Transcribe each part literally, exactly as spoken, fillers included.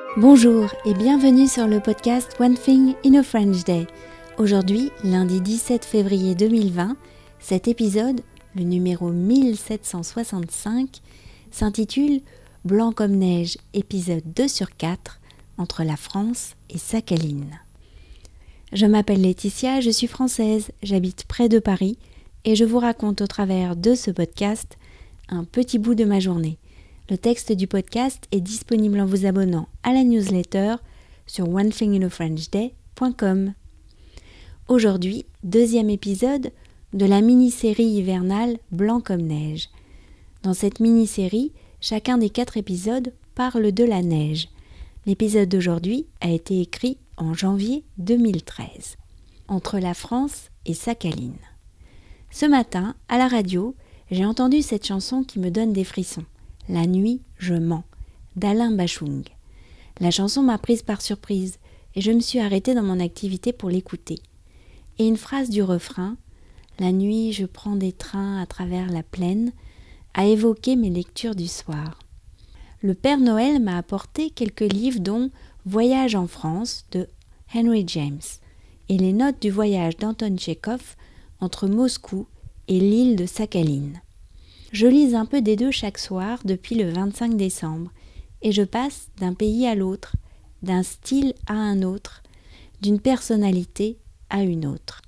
Bonjour et bienvenue sur le podcast One Thing in a French Day. Aujourd'hui, lundi dix-sept février deux mille vingt, cet épisode, le numéro mille sept cent soixante-cinq, s'intitule Blanc comme neige, épisode deux sur quatre, entre la France et Sakhaline. Je m'appelle Laetitia, je suis française, j'habite près de Paris et je vous raconte au travers de ce podcast un petit bout de ma journée. Le texte du podcast est disponible en vous abonnant à la newsletter sur one thing in a french day point com. Aujourd'hui, deuxième épisode de la mini-série hivernale Blanc comme neige. Dans cette mini-série, chacun des quatre épisodes parle de la neige. L'épisode d'aujourd'hui a été écrit en janvier deux mille treize, entre la France et Sakhaline. Ce matin, à la radio, j'ai entendu cette chanson qui me donne des frissons. La nuit, je mens, d'Alain Bashung. La chanson m'a prise par surprise et je me suis arrêtée dans mon activité pour l'écouter. Et une phrase du refrain, la nuit, je prends des trains à travers la plaine, a évoqué mes lectures du soir. Le Père Noël m'a apporté quelques livres dont Voyage en France de Henry James et les notes du voyage d'Anton Tchekhov entre Moscou et l'île de Sakhaline. Je lis un peu des deux chaque soir depuis le vingt-cinq décembre et je passe d'un pays à l'autre, d'un style à un autre, d'une personnalité à une autre.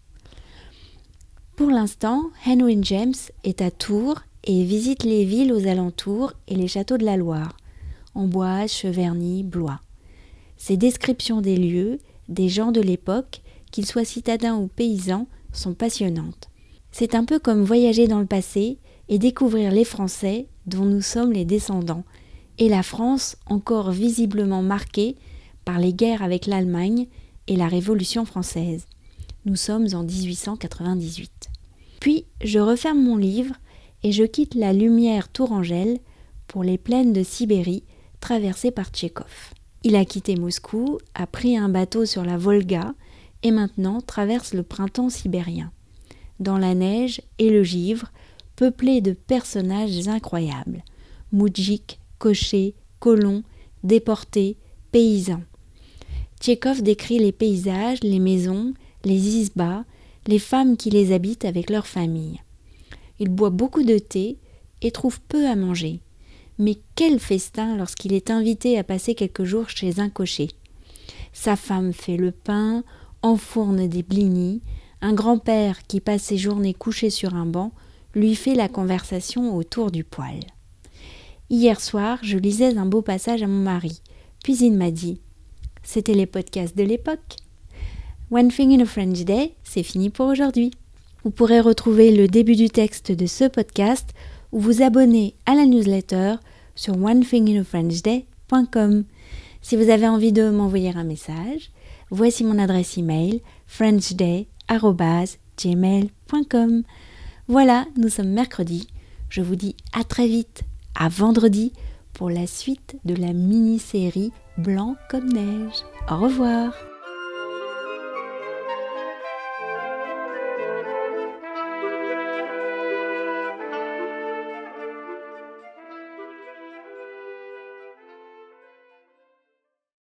Pour l'instant, Henry James est à Tours et visite les villes aux alentours et les châteaux de la Loire, Amboise, Cheverny, Blois. Ses descriptions des lieux, des gens de l'époque, qu'ils soient citadins ou paysans, sont passionnantes. C'est un peu comme voyager dans le passé et découvrir les Français dont nous sommes les descendants, et la France encore visiblement marquée par les guerres avec l'Allemagne et la Révolution française. Nous sommes en dix-huit cent quatre-vingt-dix-huit. Puis je referme mon livre et je quitte la lumière tourangelle pour les plaines de Sibérie traversées par Tchekhov. Il a quitté Moscou, a pris un bateau sur la Volga et maintenant traverse le printemps sibérien. Dans la neige et le givre, peuplé de personnages incroyables. Moudjiks, cochers, colons, déportés, paysans. Tchekhov décrit les paysages, les maisons, les isbas, les femmes qui les habitent avec leurs familles. Il boit beaucoup de thé et trouve peu à manger. Mais quel festin lorsqu'il est invité à passer quelques jours chez un cocher. Sa femme fait le pain, enfourne des blinis, un grand-père qui passe ses journées couché sur un banc lui fait la conversation autour du poêle. Hier soir, je lisais un beau passage à mon mari, puis il m'a dit « C'était les podcasts de l'époque ». One Thing in a French Day, c'est fini pour aujourd'hui. Vous pourrez retrouver le début du texte de ce podcast ou vous abonner à la newsletter sur one thing in a french day point com. Si vous avez envie de m'envoyer un message, voici mon adresse email frenchday arobase gmail point com. Voilà, nous sommes mercredi. Je vous dis à très vite, à vendredi, pour la suite de la mini-série Blanc comme neige. Au revoir.